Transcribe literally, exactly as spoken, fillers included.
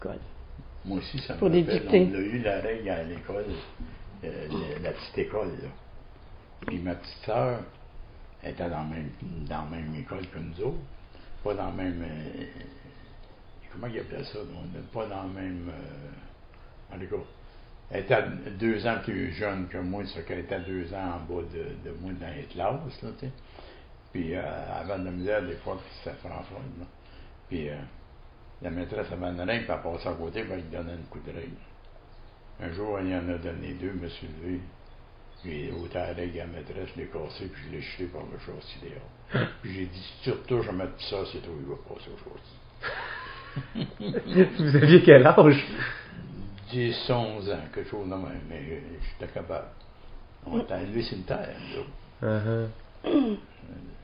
l'école. Moi aussi, ça me Pour des rappelle. dictées. On a eu la règle à l'école, euh, la, la petite école, là. Puis ma petite sœur était dans la même, dans la même école que nous autres. Pas dans la même. Euh, comment ils appelaient ça? On n'est pas dans le même. Euh, en tout cas, elle était deux ans plus jeune que moi, ça qu'elle était deux ans en bas de, de moi dans les classes, là, tu sais. Puis euh, elle avait de la misère des fois, puis c'était François, là. Puis euh, la maîtresse avait une règle, puis elle passait à côté, puis elle lui donnait une coup de règle. Un jour, il y en a donné deux, je me suis levé. J'ai ôté la règle à la maîtresse, je l'ai cassé, puis je l'ai jeté par le châssis dehors. Puis j'ai dit, si tu retouches à mettre ça, c'est toi qui vas passer au châssis. Vous aviez quel âge? dix, onze ans, quelque chose de même, mais j'étais capable. On était à l'élevé cimetière, nous autres. Uh-huh.